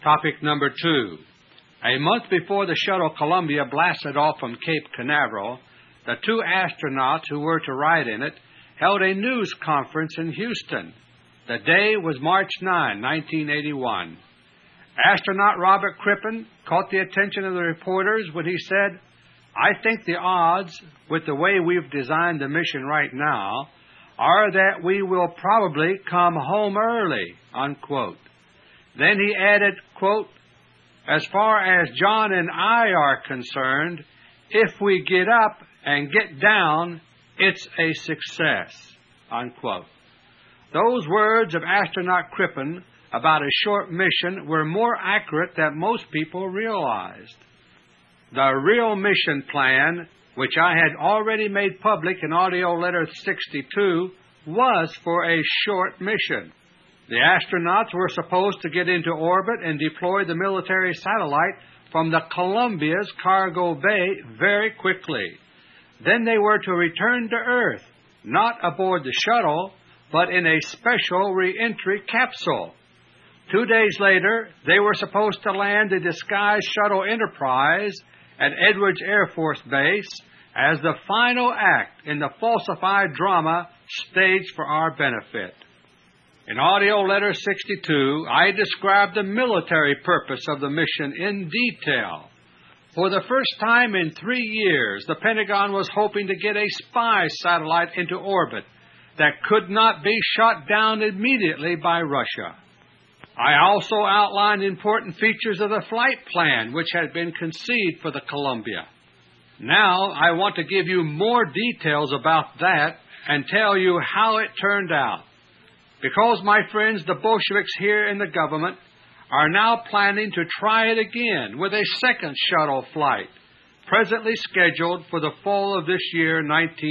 Topic number 2. A month before the shuttle Columbia blasted off from Cape Canaveral, the 2 astronauts who were to ride in it held a news conference in Houston. The day was March 9, 1981. Astronaut Robert Crippen caught the attention of the reporters when he said, "I think the odds, with the way we've designed the mission right now, are that we will probably come home early," unquote. Then he added, quote, "As far as John and I are concerned, if we get up and get down, it's a success," unquote. Those words of astronaut Crippen about a short mission were more accurate than most people realized. The real mission plan, which I had already made public in AUDIO LETTER 62, was for a short mission. The astronauts were supposed to get into orbit and deploy the military satellite from the Columbia's cargo bay very quickly. Then they were to return to Earth, not aboard the shuttle, but in a special re-entry capsule. 2 days later, they were supposed to land the disguised shuttle Enterprise at Edwards Air Force Base as the final act in the falsified drama staged for our benefit. In AUDIO LETTER 62, I described the military purpose of the mission in detail. For the first time in 3 years, the Pentagon was hoping to get a spy satellite into orbit that could not be shot down immediately by Russia. I also outlined important features of the flight plan which had been conceived for the Columbia. Now I want to give you more details about that and tell you how it turned out. Because, my friends, the Bolsheviks here in the government are now planning to try it again with a second shuttle flight, presently scheduled for the fall of this year,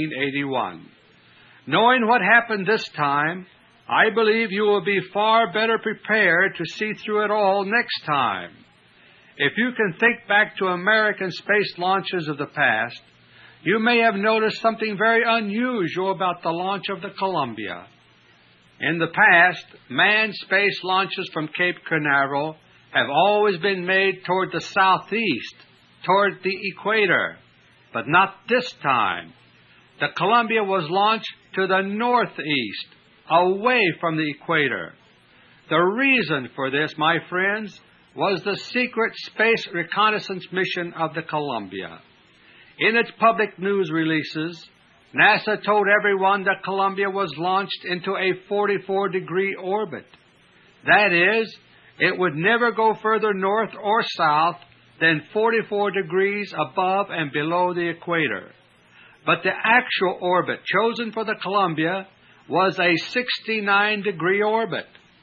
1981. Knowing what happened this time, I believe you will be far better prepared to see through it all next time. If you can think back to American space launches of the past, you may have noticed something very unusual about the launch of the Columbia. In the past, manned space launches from Cape Canaveral have always been made toward the southeast, toward the equator, but not this time. The Columbia was launched to the northeast, away from the equator. The reason for this, my friends, was the secret space reconnaissance mission of the Columbia. In its public news releases, NASA told everyone that Columbia was launched into a 44-degree orbit. That is, it would never go further north or south than 44 degrees above and below the equator. But the actual orbit chosen for the Columbia was a 69-degree orbit.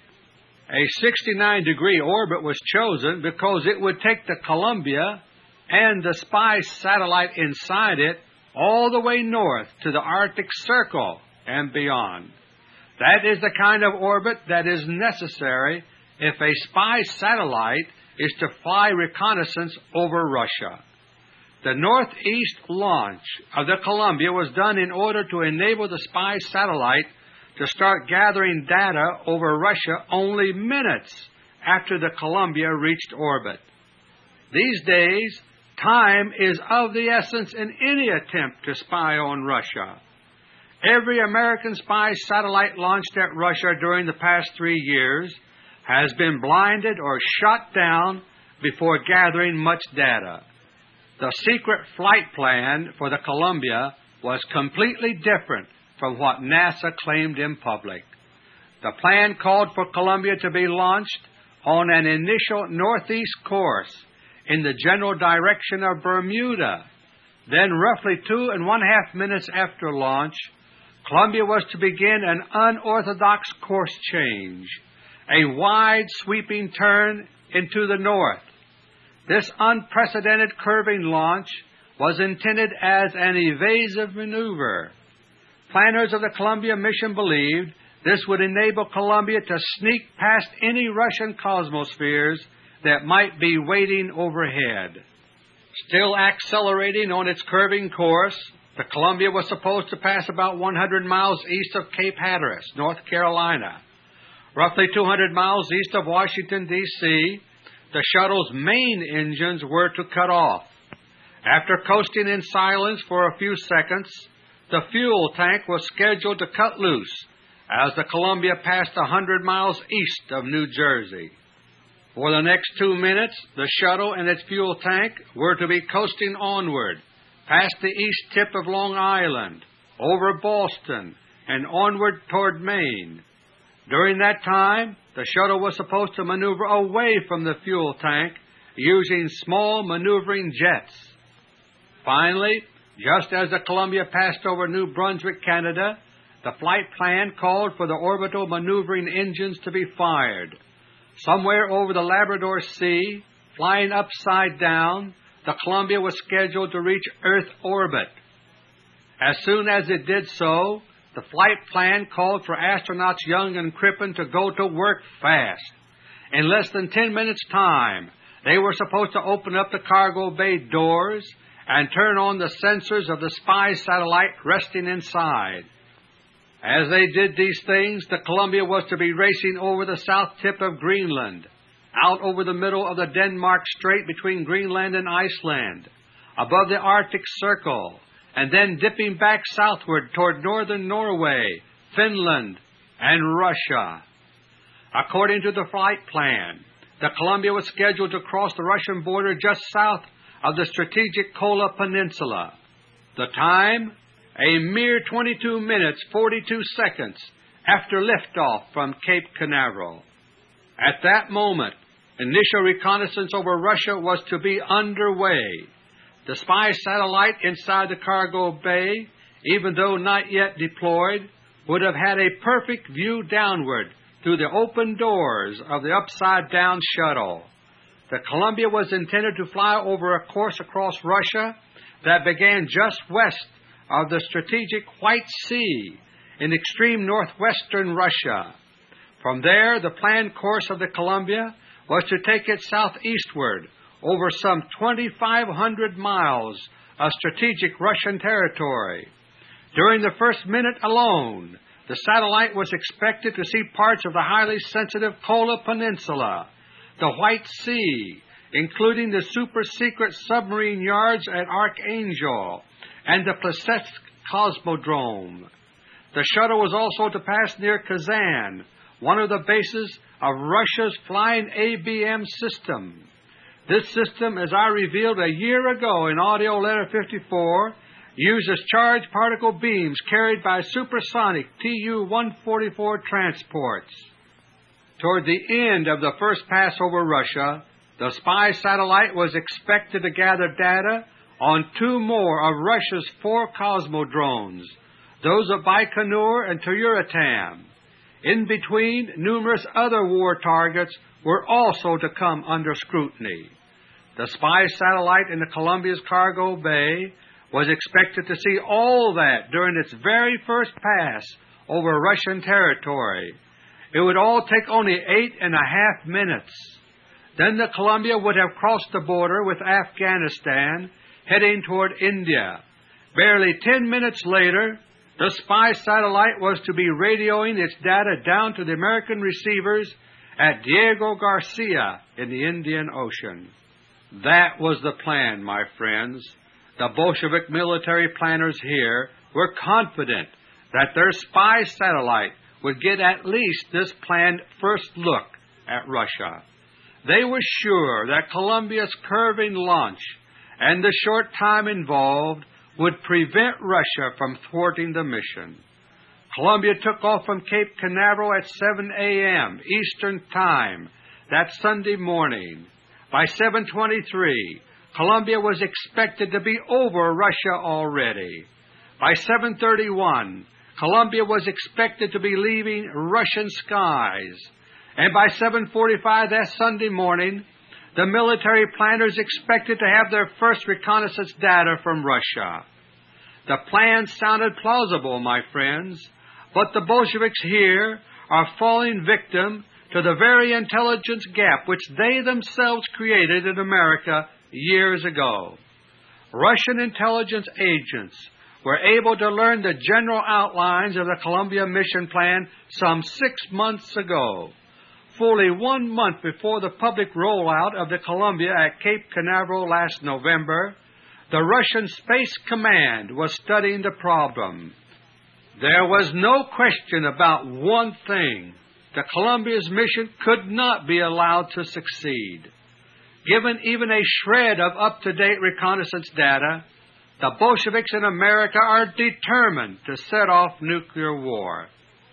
A 69-degree orbit was chosen because it would take the Columbia and the spy satellite inside it all the way north to the Arctic Circle and beyond. That is the kind of orbit that is necessary if a spy satellite is to fly reconnaissance over Russia. The northeast launch of the Columbia was done in order to enable the spy satellite to start gathering data over Russia only minutes after the Columbia reached orbit. These days, time is of the essence in any attempt to spy on Russia. Every American spy satellite launched at Russia during the past 3 years has been blinded or shot down before gathering much data. The secret flight plan for the Columbia was completely different from what NASA claimed in public. The plan called for Columbia to be launched on an initial northeast course in the general direction of Bermuda. Then, roughly 2.5 minutes after launch, Columbia was to begin an unorthodox course change, a wide sweeping turn into the north. This unprecedented curving launch was intended as an evasive maneuver. Planners of the Columbia mission believed this would enable Columbia to sneak past any Russian cosmospheres that might be waiting overhead. Still accelerating on its curving course, the Columbia was supposed to pass about 100 miles east of Cape Hatteras, North Carolina. Roughly 200 miles east of Washington, D.C., the shuttle's main engines were to cut off. After coasting in silence for a few seconds, the fuel tank was scheduled to cut loose as the Columbia passed 100 miles east of New Jersey. For the next 2 minutes, the shuttle and its fuel tank were to be coasting onward, past the east tip of Long Island, over Boston, and onward toward Maine. During that time, the shuttle was supposed to maneuver away from the fuel tank using small maneuvering jets. Finally, just as the Columbia passed over New Brunswick, Canada, the flight plan called for the orbital maneuvering engines to be fired. Somewhere over the Labrador Sea, flying upside down, the Columbia was scheduled to reach Earth orbit. As soon as it did so, the flight plan called for astronauts Young and Crippen to go to work fast. In less than 10 minutes' time, they were supposed to open up the cargo bay doors and turn on the sensors of the spy satellite resting inside. As they did these things, the Columbia was to be racing over the south tip of Greenland, out over the middle of the Denmark Strait between Greenland and Iceland, above the Arctic Circle, and then dipping back southward toward northern Norway, Finland, and Russia. According to the flight plan, the Columbia was scheduled to cross the Russian border just south of the strategic Kola Peninsula. The time? A mere 22 minutes, 42 seconds after liftoff from Cape Canaveral. At that moment, initial reconnaissance over Russia was to be underway. The spy satellite inside the cargo bay, even though not yet deployed, would have had a perfect view downward through the open doors of the upside-down shuttle. The Columbia was intended to fly over a course across Russia that began just west of the strategic White Sea in extreme northwestern Russia. From there, the planned course of the Columbia was to take it southeastward over some 2,500 miles of strategic Russian territory. During the first minute alone, the satellite was expected to see parts of the highly sensitive Kola Peninsula, the White Sea, including the super-secret submarine yards at Archangel and the Plesetsk Cosmodrome. The shuttle was also to pass near Kazan, one of the bases of Russia's flying ABM system. This system, as I revealed a year ago in Audio Letter 54, uses charged particle beams carried by supersonic Tu-144 transports. Toward the end of the first pass over Russia, the spy satellite was expected to gather data on 2 more of Russia's 4 cosmodromes, those of Baikonur and Tyuratam. In between, numerous other war targets were also to come under scrutiny. The spy satellite in the Columbia's cargo bay was expected to see all that during its very first pass over Russian territory. It would all take only 8.5 minutes. Then the Columbia would have crossed the border with Afghanistan, heading toward India. Barely 10 minutes later, the spy satellite was to be radioing its data down to the American receivers at Diego Garcia in the Indian Ocean. That was the plan, my friends. The Bolshevik military planners here were confident that their spy satellite would get at least this planned first look at Russia. They were sure that Columbia's curving launch and the short time involved would prevent Russia from thwarting the mission. Columbia took off from Cape Canaveral at 7 a.m. Eastern Time that Sunday morning. By 7:23, Columbia was expected to be over Russia already. By 7:31, Columbia was expected to be leaving Russian skies. And by 7:45 that Sunday morning, the military planners expected to have their first reconnaissance data from Russia. The plan sounded plausible, my friends, but the Bolsheviks here are falling victim to the very intelligence gap which they themselves created in America years ago. Russian intelligence agents were able to learn the general outlines of the Columbia mission plan some 6 months ago. fully 1 month before the public rollout of the Columbia at Cape Canaveral last November, the Russian Space Command was studying the problem. There was no question about one thing. The Columbia's mission could not be allowed to succeed. Given even a shred of up-to-date reconnaissance data, the Bolsheviks in America are determined to set off nuclear war.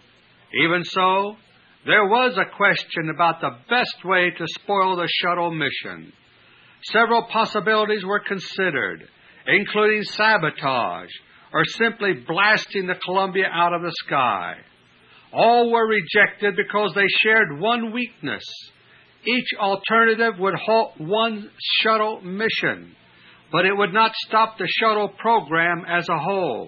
Even so, there was a question about the best way to spoil the shuttle mission. Several possibilities were considered, including sabotage or simply blasting the Columbia out of the sky. All were rejected because they shared one weakness. Each alternative would halt one shuttle mission, but it would not stop the shuttle program as a whole.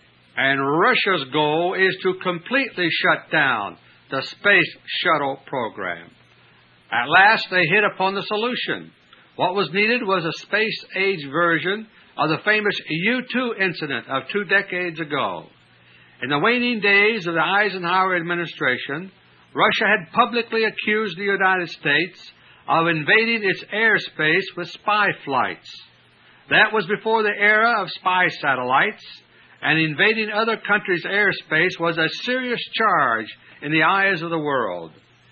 And Russia's goal is to completely shut down the space shuttle program. At last, they hit upon the solution. What was needed was a space-age version of the famous U-2 incident of 2 decades ago. In the waning days of the Eisenhower administration, Russia had publicly accused the United States of invading its airspace with spy flights. That was before the era of spy satellites, and invading other countries' airspace was a serious charge in the eyes of the world.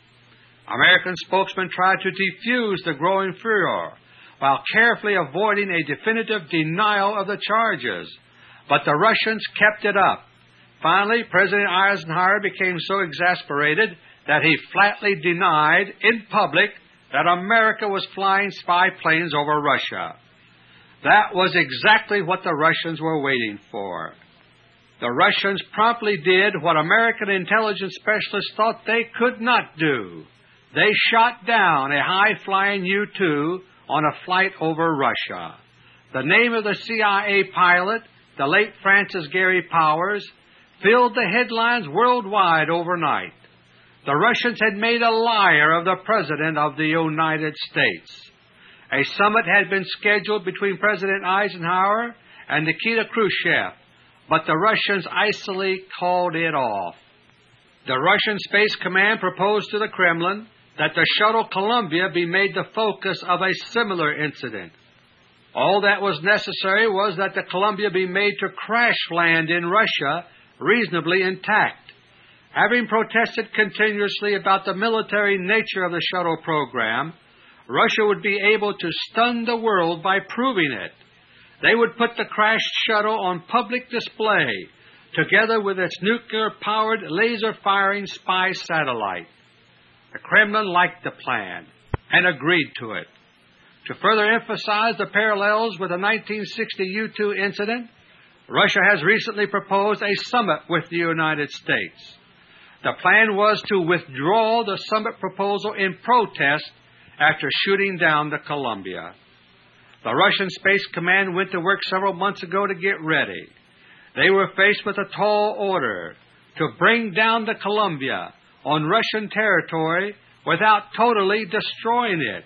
American spokesmen tried to defuse the growing furor while carefully avoiding a definitive denial of the charges, but the Russians kept it up. Finally, President Eisenhower became so exasperated that he flatly denied in public that America was flying spy planes over Russia. That was exactly what the Russians were waiting for. The Russians promptly did what American intelligence specialists thought they could not do. They shot down a high-flying U-2 on a flight over Russia. The name of the CIA pilot, the late Francis Gary Powers, filled the headlines worldwide overnight. The Russians had made a liar of the President of the United States. A summit had been scheduled between President Eisenhower and Nikita Khrushchev, but the Russians icily called it off. The Russian Space Command proposed to the Kremlin that the shuttle Columbia be made the focus of a similar incident. All that was necessary was that the Columbia be made to crash land in Russia reasonably intact. Having protested continuously about the military nature of the shuttle program, Russia would be able to stun the world by proving it. They would put the crashed shuttle on public display, together with its nuclear-powered, laser-firing spy satellite. The Kremlin liked the plan and agreed to it. To further emphasize the parallels with the 1960 U-2 incident, Russia has recently proposed a summit with the United States. The plan was to withdraw the summit proposal in protest after shooting down the Columbia. The Russian Space Command went to work several months ago to get ready. They were faced with a tall order to bring down the Columbia on Russian territory without totally destroying it.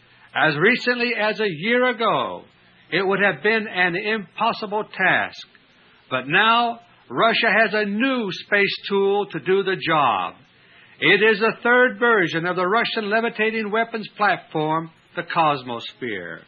As recently as a year ago, it would have been an impossible task. But now, Russia has a new space tool to do the job. It is the third version of the Russian levitating weapons platform, the Cosmosphere.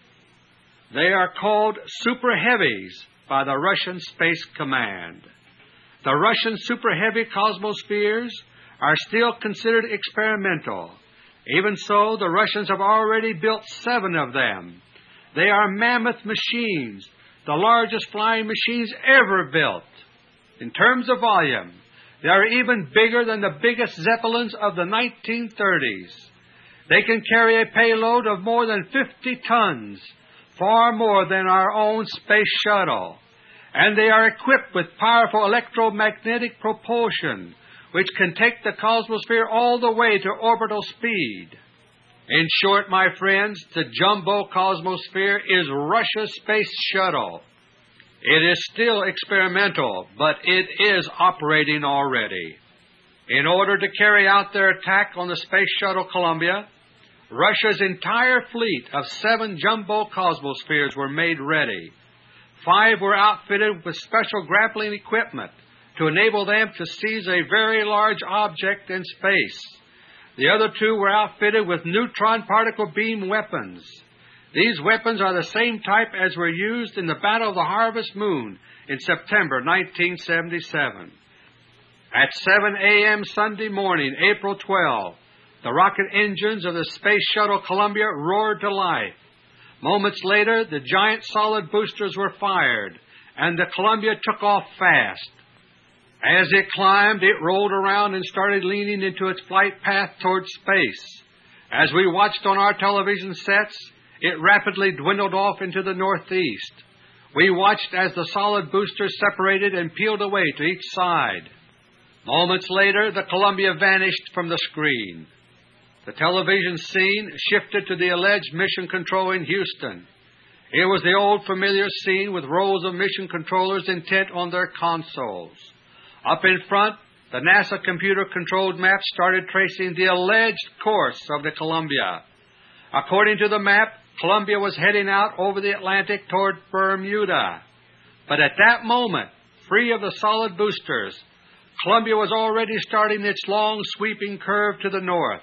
They are called Super Heavies by the Russian Space Command. The Russian Super Heavy Cosmospheres are still considered experimental. Even so, the Russians have already built 7 of them. They are mammoth machines, the largest flying machines ever built. In terms of volume, they are even bigger than the biggest Zeppelins of the 1930s. They can carry a payload of more than 50 tons, far more than our own space shuttle. And they are equipped with powerful electromagnetic propulsion, which can take the Cosmosphere all the way to orbital speed. In short, my friends, the Jumbo Cosmosphere is Russia's space shuttle. It is still experimental, but it is operating already. In order to carry out their attack on the space shuttle Columbia, Russia's entire fleet of 7 Jumbo Cosmospheres were made ready. 5 were outfitted with special grappling equipment to enable them to seize a very large object in space. The other two were outfitted with neutron particle beam weapons. These weapons are the same type as were used in the Battle of the Harvest Moon in September 1977. At 7 a.m. Sunday morning, April 12, the rocket engines of the Space Shuttle Columbia roared to life. Moments later, the giant solid boosters were fired, and the Columbia took off fast. As it climbed, it rolled around and started leaning into its flight path toward space. As we watched on our television sets, it rapidly dwindled off into the northeast. We watched as the solid boosters separated and peeled away to each side. Moments later, the Columbia vanished from the screen. The television scene shifted to the alleged mission control in Houston. It was the old familiar scene with rows of mission controllers intent on their consoles. Up in front, the NASA computer-controlled map started tracing the alleged course of the Columbia. According to the map, Columbia was heading out over the Atlantic toward Bermuda. But at that moment, free of the solid boosters, Columbia was already starting its long, sweeping curve to the north.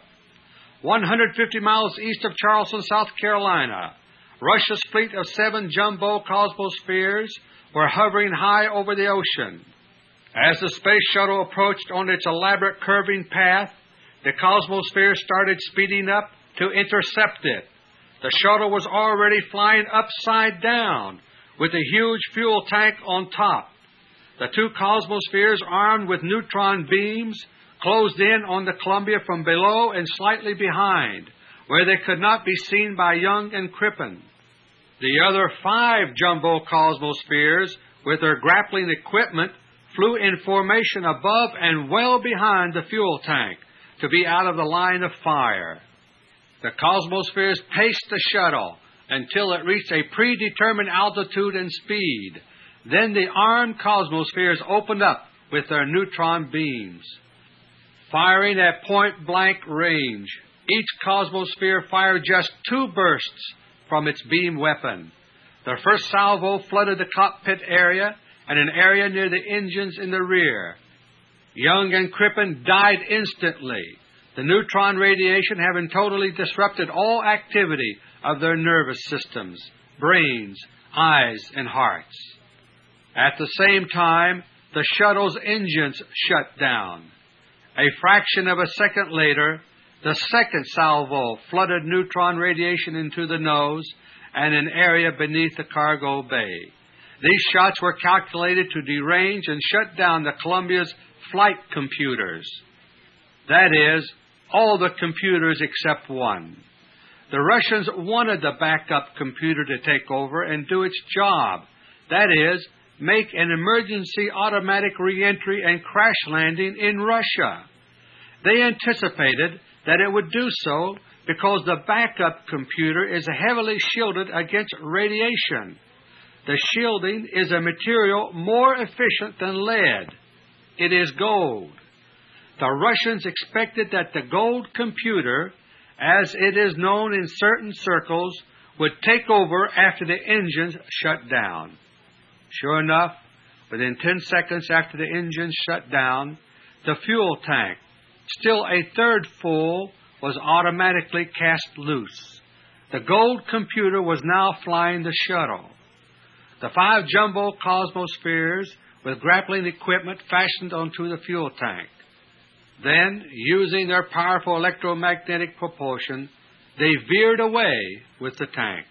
150 miles east of Charleston, South Carolina, Russia's fleet of 7 jumbo Cosmospheres were hovering high over the ocean. As the space shuttle approached on its elaborate curving path, the Cosmosphere started speeding up to intercept it. The shuttle was already flying upside down, with a huge fuel tank on top. The 2 Cosmospheres, armed with neutron beams, closed in on the Columbia from below and slightly behind, where they could not be seen by Young and Crippen. The other 5 jumbo Cosmospheres, with their grappling equipment, flew in formation above and well behind the fuel tank to be out of the line of fire. The Cosmospheres paced the shuttle until it reached a predetermined altitude and speed. Then the armed Cosmospheres opened up with their neutron beams. Firing at point-blank range, each Cosmosphere fired just 2 bursts from its beam weapon. The first salvo flooded the cockpit area and an area near the engines in the rear. Young and Crippen died instantly, the neutron radiation having totally disrupted all activity of their nervous systems, brains, eyes, and hearts. At the same time, the shuttle's engines shut down. A fraction of a second later, the second salvo flooded neutron radiation into the nose and an area beneath the cargo bay. These shots were calculated to derange and shut down the Columbia's flight computers. That is, all the computers except one. The Russians wanted the backup computer to take over and do its job. That is, make an emergency automatic reentry and crash landing in Russia. They anticipated that it would do so because the backup computer is heavily shielded against radiation. The shielding is a material more efficient than lead. It is gold. The Russians expected that the gold computer, as it is known in certain circles, would take over after the engines shut down. Sure enough, within 10 seconds after the engines shut down, the fuel tank, still a third full, was automatically cast loose. The gold computer was now flying the shuttle. The 5 jumbo Cosmospheres with grappling equipment fastened onto the fuel tank. Then, using their powerful electromagnetic propulsion, they veered away with the tank.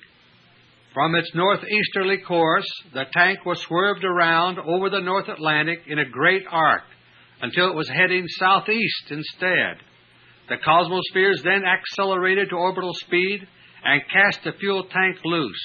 From its northeasterly course, the tank was swerved around over the North Atlantic in a great arc until it was heading southeast instead. The Cosmospheres then accelerated to orbital speed and cast the fuel tank loose.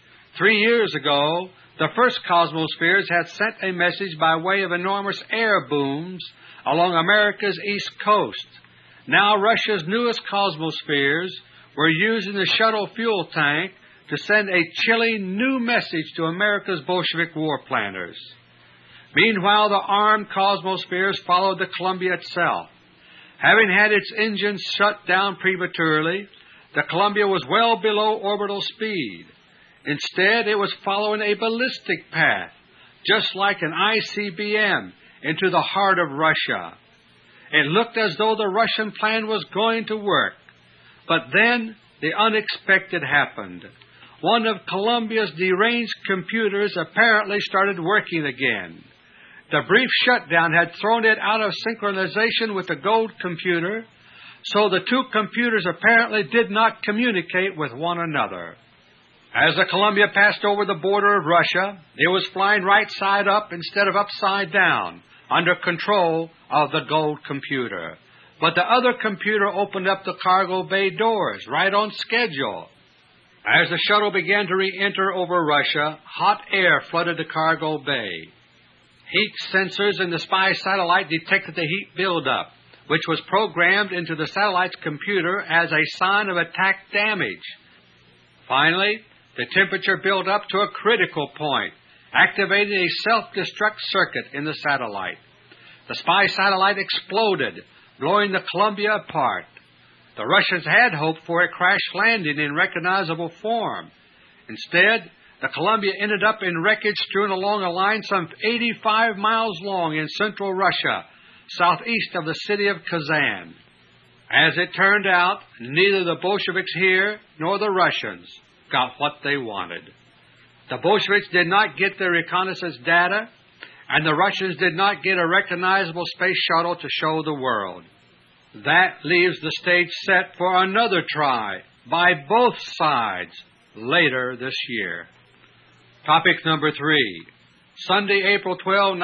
3 years ago, the first Cosmospheres had sent a message by way of enormous air booms along America's east coast. Now Russia's newest Cosmospheres were using the shuttle fuel tank to send a chilling new message to America's Bolshevik war planners. Meanwhile, the armed Cosmospheres followed the Columbia itself. Having had its engines shut down prematurely, the Columbia was well below orbital speed. Instead, it was following a ballistic path, just like an ICBM, into the heart of Russia. It looked as though the Russian plan was going to work. But then the unexpected happened. One of Columbia's deranged computers apparently started working again. The brief shutdown had thrown it out of synchronization with the Gold computer, so the two computers apparently did not communicate with one another. As the Columbia passed over the border of Russia, it was flying right side up instead of upside down, under control of the Gold computer. But the other computer opened up the cargo bay doors right on schedule. As the shuttle began to re-enter over Russia, hot air flooded the cargo bay. Heat sensors in the spy satellite detected the heat buildup, which was programmed into the satellite's computer as a sign of attack damage. Finally, the temperature built up to a critical point, activating a self-destruct circuit in the satellite. The spy satellite exploded, blowing the Columbia apart. The Russians had hoped for a crash landing in recognizable form. Instead, the Columbia ended up in wreckage strewn along a line some 85 miles long in central Russia, southeast of the city of Kazan. As it turned out, neither the Bolsheviks here nor the Russians got what they wanted. The Bolsheviks did not get their reconnaissance data, and the Russians did not get a recognizable space shuttle to show the world. That leaves the stage set for another try by both sides later this year. Topic number 3. Sunday, April 12,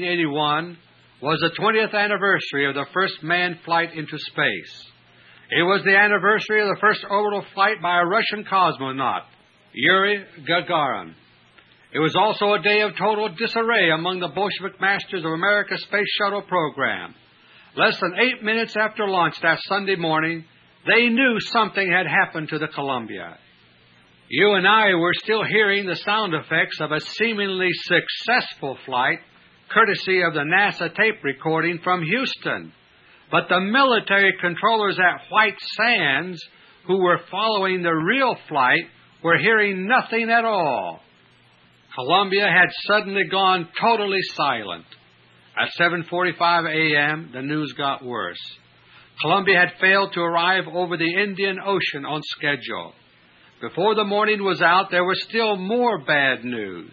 1981, was the 20th anniversary of the first manned flight into space. It was the anniversary of the first orbital flight by a Russian cosmonaut, Yuri Gagarin. It was also a day of total disarray among the Bolshevik masters of America's space shuttle program. Less than 8 minutes after launch that Sunday morning, they knew something had happened to the Columbia. You and I were still hearing the sound effects of a seemingly successful flight, courtesy of the NASA tape recording from Houston. But the military controllers at White Sands, who were following the real flight, were hearing nothing at all. Columbia had suddenly gone totally silent. At 7:45 a.m., the news got worse. Columbia had failed to arrive over the Indian Ocean on schedule. Before the morning was out, there was still more bad news.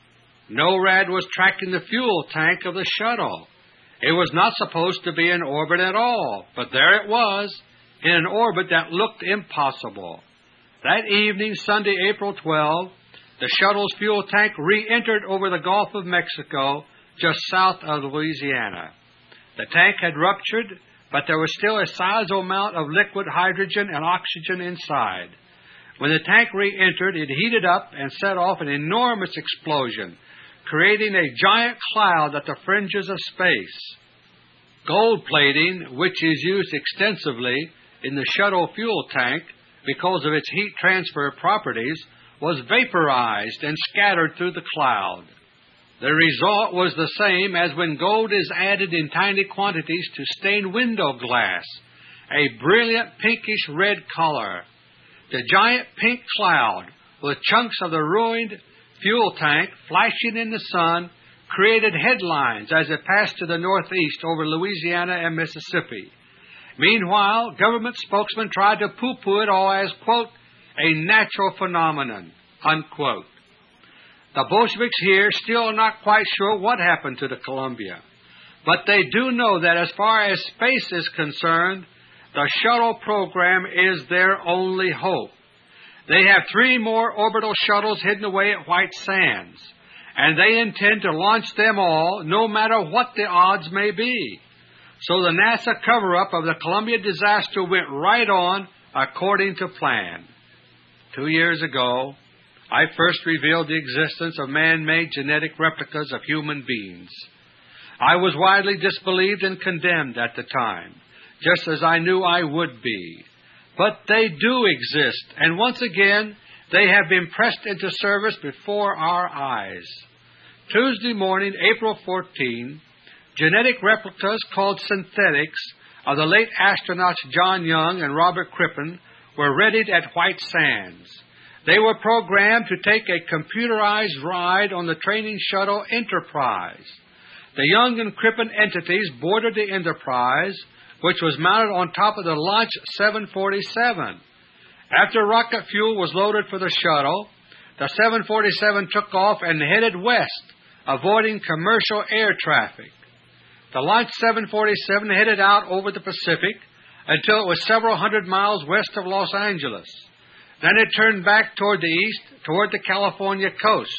NORAD was tracking the fuel tank of the shuttle. It was not supposed to be in orbit at all, but there it was, in an orbit that looked impossible. That evening, Sunday, April 12, the shuttle's fuel tank re-entered over the Gulf of Mexico, just south of Louisiana. The tank had ruptured, but there was still a sizable amount of liquid hydrogen and oxygen inside. When the tank re-entered, it heated up and set off an enormous explosion, creating a giant cloud at the fringes of space. Gold plating, which is used extensively in the shuttle fuel tank because of its heat transfer properties, was vaporized and scattered through the cloud. The result was the same as when gold is added in tiny quantities to stained window glass, a brilliant pinkish red color. The giant pink cloud, with chunks of the ruined fuel tank flashing in the sun, created headlines as it passed to the northeast over Louisiana and Mississippi. Meanwhile, government spokesmen tried to pooh-pooh it all as, quote, a natural phenomenon, unquote. The Bolsheviks here still are not quite sure what happened to the Columbia, but they do know that as far as space is concerned, the shuttle program is their only hope. They have 3 more orbital shuttles hidden away at White Sands, and they intend to launch them all, no matter what the odds may be. So the NASA cover-up of the Columbia disaster went right on according to plan. 2 years ago, I first revealed the existence of man-made genetic replicas of human beings. I was widely disbelieved and condemned at the time, just as I knew I would be. But they do exist, and once again, they have been pressed into service before our eyes. Tuesday morning, April 14, genetic replicas called synthetics of the late astronauts John Young and Robert Crippen were readied at White Sands. They were programmed to take a computerized ride on the training shuttle Enterprise. The Young and Crippen entities boarded the Enterprise, which was mounted on top of the Launch 747. After rocket fuel was loaded for the shuttle, the 747 took off and headed west, avoiding commercial air traffic. The Launch 747 headed out over the Pacific until it was several hundred miles west of Los Angeles. Then it turned back toward the east, toward the California coast.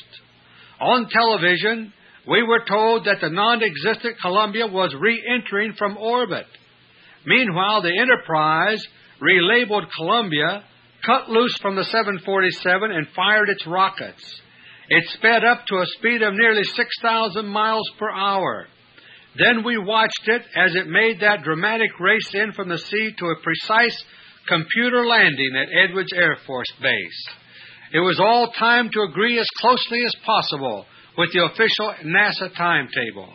On television, we were told that the non-existent Columbia was re-entering from orbit. Meanwhile, the Enterprise, relabeled Columbia, cut loose from the 747 and fired its rockets. It sped up to a speed of nearly 6,000 miles per hour. Then we watched it as it made that dramatic race in from the sea to a precise computer landing at Edwards Air Force Base. It was all timed to agree as closely as possible with the official NASA timetable.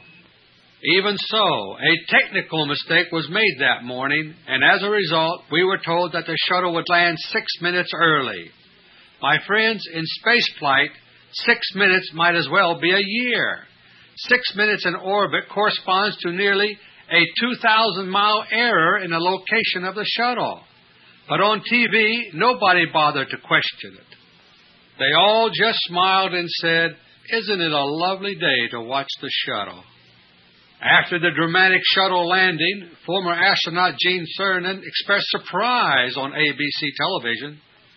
Even so, a technical mistake was made that morning, and as a result, we were told that the shuttle would land 6 minutes early. My friends, in spaceflight, 6 minutes might as well be a year. 6 minutes in orbit corresponds to nearly a 2,000-mile error in the location of the shuttle. But on TV, nobody bothered to question it. They all just smiled and said, "Isn't it a lovely day to watch the shuttle?" After the dramatic shuttle landing, former astronaut Gene Cernan expressed surprise on ABC television.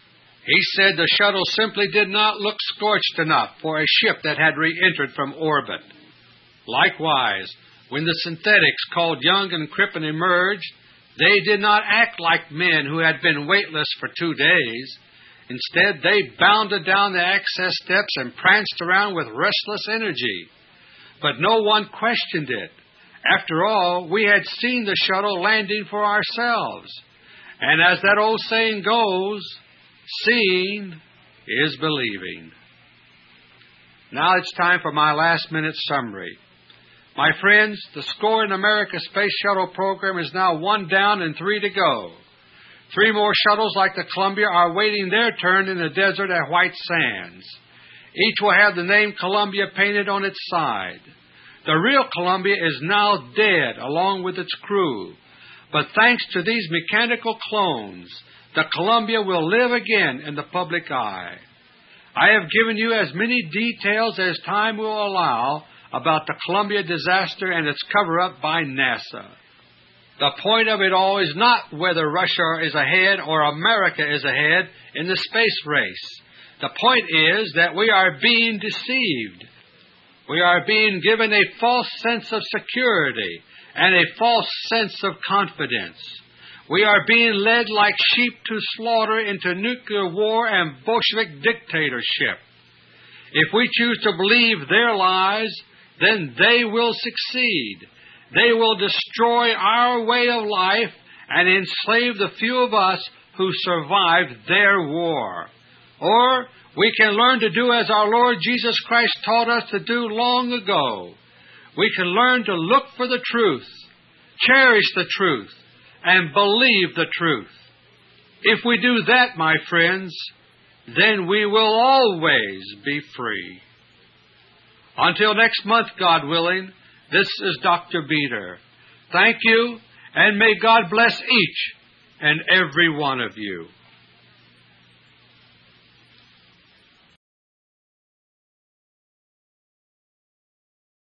He said the shuttle simply did not look scorched enough for a ship that had re-entered from orbit. Likewise, when the synthetics called Young and Crippen emerged, they did not act like men who had been weightless for 2 days. Instead, they bounded down the access steps and pranced around with restless energy. But no one questioned it. After all, we had seen the shuttle landing for ourselves. And as that old saying goes, seeing is believing. Now it's time for my last-minute summary. My friends, the Score in America Space Shuttle program is now 1 down and 3 to go. 3 more shuttles like the Columbia are waiting their turn in the desert at White Sands. Each will have the name Columbia painted on its side. The real Columbia is now dead along with its crew. But thanks to these mechanical clones, the Columbia will live again in the public eye. I have given you as many details as time will allow about the Columbia disaster and its cover-up by NASA. The point of it all is not whether Russia is ahead or America is ahead in the space race. The point is that we are being deceived. We are being given a false sense of security and a false sense of confidence. We are being led like sheep to slaughter into nuclear war and Bolshevik dictatorship. If we choose to believe their lies, then they will succeed. They will destroy our way of life and enslave the few of us who survived their war. Or we can learn to do as our Lord Jesus Christ taught us to do long ago. We can learn to look for the truth, cherish the truth, and believe the truth. If we do that, my friends, then we will always be free. Until next month, God willing, this is Dr. Beter. Thank you, and may God bless each and every one of you.